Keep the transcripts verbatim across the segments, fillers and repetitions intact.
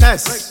Greatness.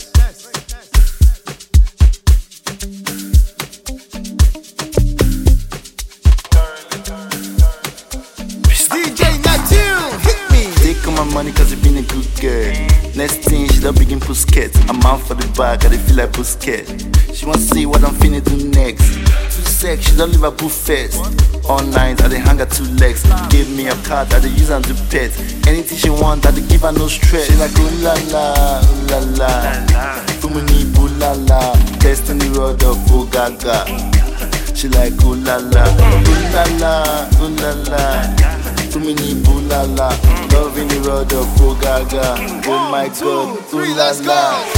D J Natil, hit me. Take all my money cause you been a good girl. Next thing, she don't begin Pusket. I'm out for the bag, I dey feel like Pusket. She wants to see what I'm finna do next. Too sex, she don't leave her boo first. All night, I dey hang her two legs. Give me a card, I dey use her to pet. Anything she want, I dey give her no stress. She like ooh la la, ooh la la. Fumini ooh la la. Testing the road of oh gaga. She like ooh la la, ooh la la, ooh la la. Too many ooh la la, loving the road of oh gaga. Oh my God, ooh la la.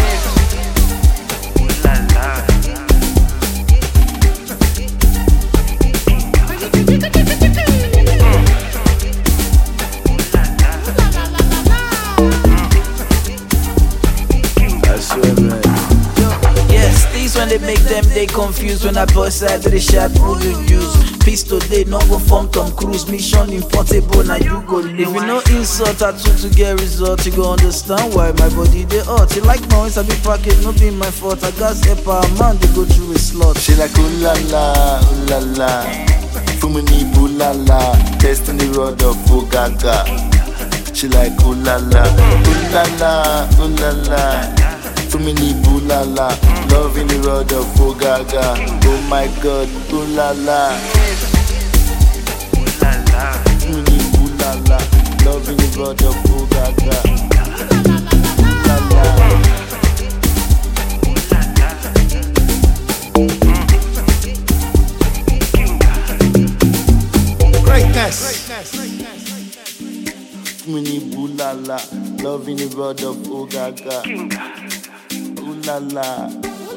I swear, man. Yes, these when they make them they confused. When I bust out of the shot, who you use? Pistol they no go form Tom Cruise. Mission impossible, now you go live. If you no insult I took to get result, you go understand why my body they hurt. You like noise, I be pocket, no be my fault. I got a power man, they go through a slot. She like ooh la la, ooh la la. Fumini ooh la la. Testing the road of oh gaga. She like ooh la la, ooh la la, ooh la la. Too many ooh la la, loving the road of oh gaga. Oh my God, ooh la la. Too many ooh la la, loving the road of oh gaga. Ooh la la. Greatness. Too many ooh la la, loving the road of oh gaga. Ooh la la.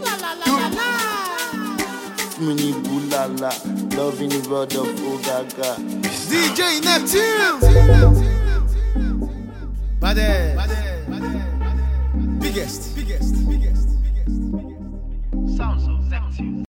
Too many ooh la la, loving the road of oh gaga. D J Natil. Bade. Biggest. Biggest. Biggest. Biggest. Sounds of Neptune.